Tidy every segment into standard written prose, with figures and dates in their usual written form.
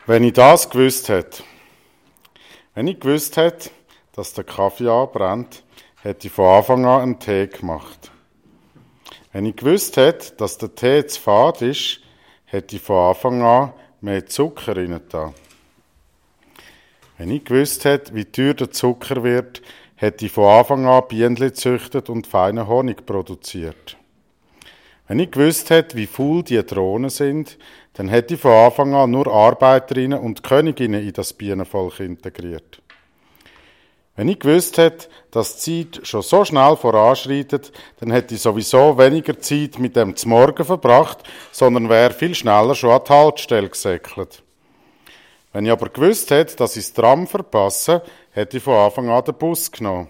Wenn ich das gewusst hätte, wenn ich gewusst hätte, dass der Kaffee anbrennt, hätte ich von Anfang an einen Tee gemacht. Wenn ich gewusst hätte, dass der Tee zu fad ist, hätte ich von Anfang an mehr Zucker rein da. Wenn ich gewusst hätte, wie teuer der Zucker wird, hätte ich von Anfang an Bienen gezüchtet und feinen Honig produziert. Wenn ich gewusst hätte, wie faul die Drohnen sind, dann hätte ich von Anfang an nur Arbeiterinnen und Königinnen in das Bienenvolk integriert. Wenn ich gewusst hätte, dass die Zeit schon so schnell voranschreitet, dann hätte ich sowieso weniger Zeit mit dem zum Morgen verbracht, sondern wäre viel schneller schon an die Haltestelle gesäckelt. Wenn ich aber gewusst hätte, dass ich das Tram verpasse, hätte ich von Anfang an den Bus genommen.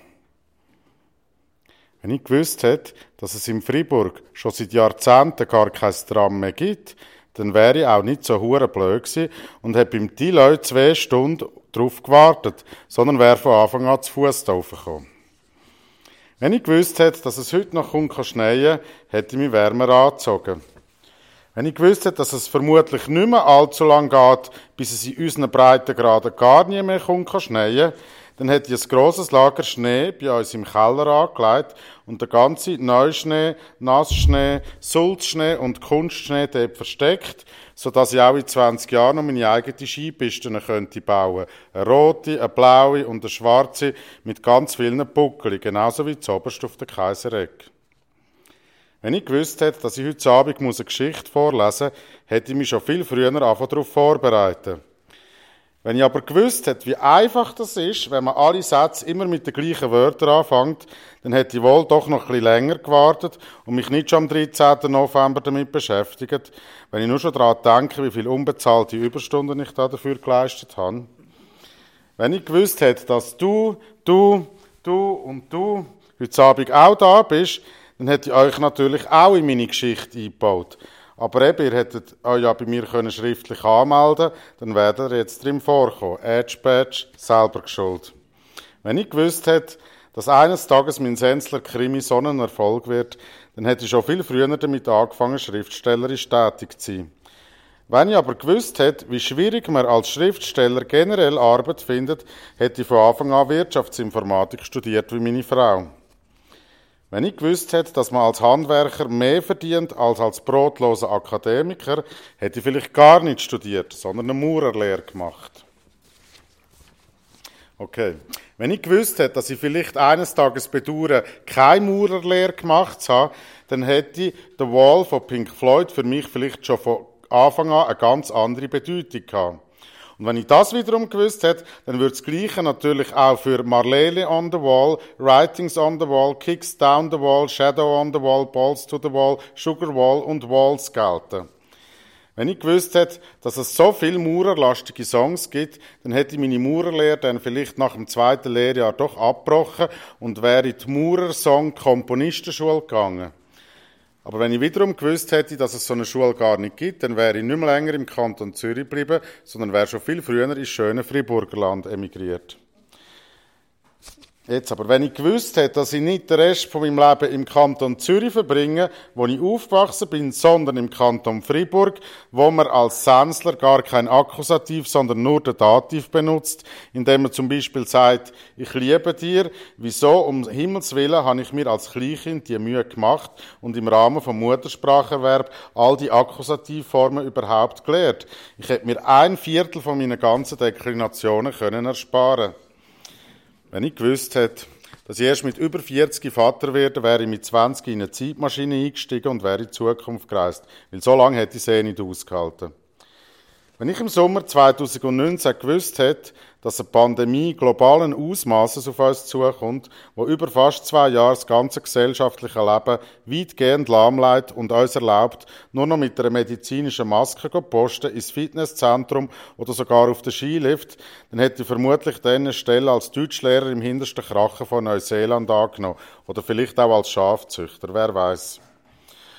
Wenn ich gewusst hätte, dass es in Freiburg schon seit Jahrzehnten gar kein Tram mehr gibt, dann wäre ich auch nicht so hure blöd gewesen und hätte beim Tilly 2 Stunden drauf gewartet, sondern wäre von Anfang an zu Fuß da raufgekommen. Wenn ich gewusst hätte, dass es heute noch schneien kann, hätte ich mich wärmer angezogen. Wenn ich gewusst hätte, dass es vermutlich nicht mehr allzu lang geht, bis es in unseren Breitengraden gar nie mehr schneien kann, dann hätte ich ein grosses Lager Schnee bei uns im Keller angelegt und den ganzen Neuschnee, Nassschnee, Sulzschnee und Kunstschnee dort versteckt, sodass ich auch in 20 Jahren noch meine eigene Skipiste könnte bauen. Eine rote, eine blaue und eine schwarze mit ganz vielen Buckeln, genauso wie zuoberst auf der Kaiseregg. Wenn ich gewusst hätte, dass ich heute Abend eine Geschichte vorlesen muss, hätte ich mich schon viel früher darauf vorbereitet. Wenn ich aber gewusst hätte, wie einfach das ist, wenn man alle Sätze immer mit den gleichen Wörtern anfängt, dann hätte ich wohl doch noch ein bisschen länger gewartet und mich nicht schon am 13. November damit beschäftigt, wenn ich nur schon daran denke, wie viele unbezahlte Überstunden ich dafür geleistet habe. Wenn ich gewusst hätte, dass du und du heute Abend auch da bist, dann hätte ich euch natürlich auch in meine Geschichte eingebaut. Aber eben, ihr hättet euch ja bei mir schriftlich anmelden können, dann werdet ihr jetzt drin vorkommen. Badge, selber geschuld. Wenn ich gewusst hätte, dass eines Tages mein Senzler Krimi so ein Erfolg wird, dann hätte ich schon viel früher damit angefangen, schriftstellerisch tätig zu sein. Wenn ich aber gewusst hätte, wie schwierig man als Schriftsteller generell Arbeit findet, hätte ich von Anfang an Wirtschaftsinformatik studiert wie meine Frau. Wenn ich gewusst hätte, dass man als Handwerker mehr verdient als brotloser Akademiker, hätte ich vielleicht gar nicht studiert, sondern eine Maurerlehre gemacht. Okay. Wenn ich gewusst hätte, dass ich vielleicht eines Tages bedauere, keine Maurerlehre gemacht zu haben, dann hätte The Wall von Pink Floyd für mich vielleicht schon von Anfang an eine ganz andere Bedeutung gehabt. Und wenn ich das wiederum gewusst hätte, dann würde das Gleiche natürlich auch für Marlene on the Wall, Writings on the Wall, Kicks down the Wall, Shadow on the Wall, Balls to the Wall, Sugar Wall und Walls gelten. Wenn ich gewusst hätte, dass es so viele maurerlastige Songs gibt, dann hätte ich meine Maurerlehre dann vielleicht nach dem 2. Lehrjahr doch abgebrochen und wäre in die Maurersong-Komponistenschule gegangen. Aber wenn ich wiederum gewusst hätte, dass es so eine Schule gar nicht gibt, dann wäre ich nicht mehr länger im Kanton Zürich geblieben, sondern wäre schon viel früher ins schöne Friburgerland emigriert. Jetzt aber, wenn ich gewusst hätte, dass ich nicht den Rest von meinem Leben im Kanton Zürich verbringe, wo ich aufgewachsen bin, sondern im Kanton Freiburg, wo man als Senzler gar kein Akkusativ, sondern nur den Dativ benutzt, indem man zum Beispiel sagt, ich liebe dir, wieso um Himmels Willen habe ich mir als Kleinkind die Mühe gemacht und im Rahmen vom Mutterspracherwerb all die Akkusativformen überhaupt gelernt. Ich hätte mir 1/4 von meinen ganzen Deklinationen ersparen können. Wenn ich gewusst hätte, dass ich erst mit über 40 Vater werde, wäre ich mit 20 in eine Zeitmaschine eingestiegen und wäre in die Zukunft gereist. Weil so lange hätte ich es nicht ausgehalten. Wenn ich im Sommer 2019 gewusst hätte, dass eine Pandemie globalen Ausmaßes auf uns zukommt, wo über fast 2 Jahre das ganze gesellschaftliche Leben weitgehend lahmlegt und uns erlaubt, nur noch mit einer medizinischen Maske zu posten, ins Fitnesszentrum oder sogar auf den Skilift, dann hätte ich vermutlich dann eine Stelle als Deutschlehrer im hintersten Krachen von Neuseeland angenommen. Oder vielleicht auch als Schafzüchter, wer weiß.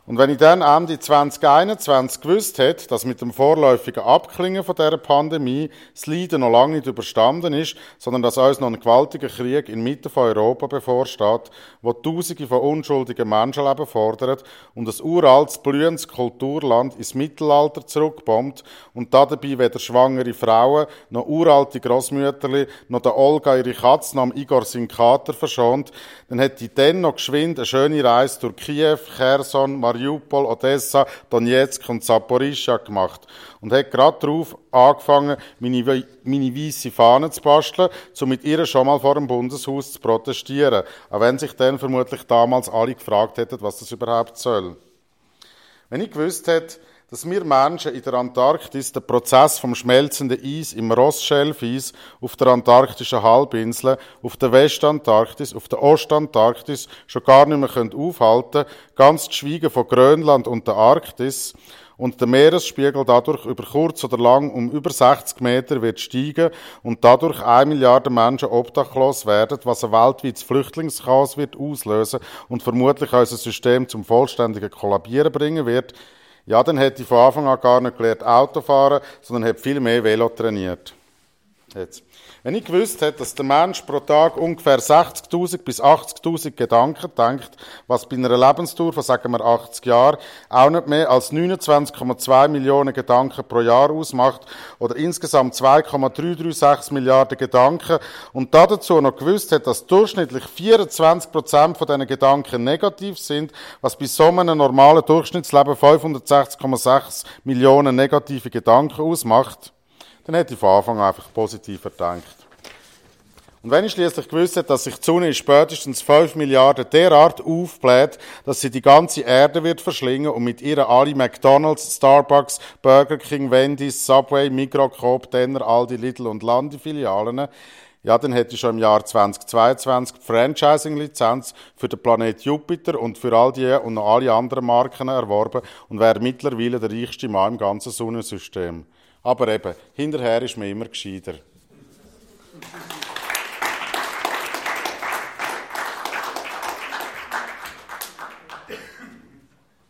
Und wenn ich dann Ende 2021 gewusst hätte, dass mit dem vorläufigen Abklingen von dieser Pandemie das Leiden noch lange nicht überstanden ist, sondern dass uns noch ein gewaltiger Krieg inmitten von Europa bevorsteht, wo Tausende von unschuldigen Menschenleben fordert und ein uraltes, blühendes Kulturland ins Mittelalter zurückbombt und dabei weder schwangere Frauen, noch uralte Grossmütterli, noch der Olga ihre Katze, noch Igor seinen Kater verschont, dann hätte ich dann noch geschwind eine schöne Reise durch Kiew, Cherson, Mariupol, Odessa, Donetsk und Zaporizhzhia gemacht und hat gerade darauf angefangen, meine weisse Fahne zu basteln, um mit ihr schon mal vor dem Bundeshaus zu protestieren, auch wenn sich dann vermutlich damals alle gefragt hätten, was das überhaupt soll. Wenn ich gewusst hätte, dass wir Menschen in der Antarktis den Prozess vom schmelzenden Eis im Rossschelfeis auf der antarktischen Halbinsel, auf der Westantarktis, auf der Ostantarktis schon gar nicht mehr aufhalten können, ganz zu schweigen von Grönland und der Arktis, und der Meeresspiegel dadurch über kurz oder lang um über 60 Meter wird steigen und dadurch 1 Milliarde Menschen obdachlos werden, was ein weltweites Flüchtlingschaos wird auslösen und vermutlich unser System zum vollständigen Kollabieren bringen wird, ja, dann hätte ich von Anfang an gar nicht gelernt Auto fahren, sondern hätte viel mehr Velo trainiert. Jetzt. Wenn ich gewusst hätte, dass der Mensch pro Tag ungefähr 60.000 bis 80.000 Gedanken denkt, was bei einer Lebensdauer von, sagen wir, 80 Jahren auch nicht mehr als 29,2 Millionen Gedanken pro Jahr ausmacht oder insgesamt 2,336 Milliarden Gedanken und dazu noch gewusst hätte, dass durchschnittlich 24% von diesen Gedanken negativ sind, was bei so einem normalen Durchschnittsleben 560,6 Millionen negative Gedanken ausmacht, dann hätte ich von Anfang an einfach positiver gedacht. Und wenn ich schließlich gewusst hätte, dass sich die Sonne in spätestens 5 Milliarden derart aufbläht, dass sie die ganze Erde wird verschlingen und mit ihr alle McDonalds, Starbucks, Burger King, Wendy's, Subway, Migros, Coop, Denner, Aldi, Lidl und Landi-Filialen, ja, dann hätte ich schon im Jahr 2022 die Franchising-Lizenz für den Planet Jupiter und für all die und noch alle anderen Marken erworben und wäre mittlerweile der reichste Mann im ganzen Sonnensystem. Aber eben, hinterher ist man immer gescheiter.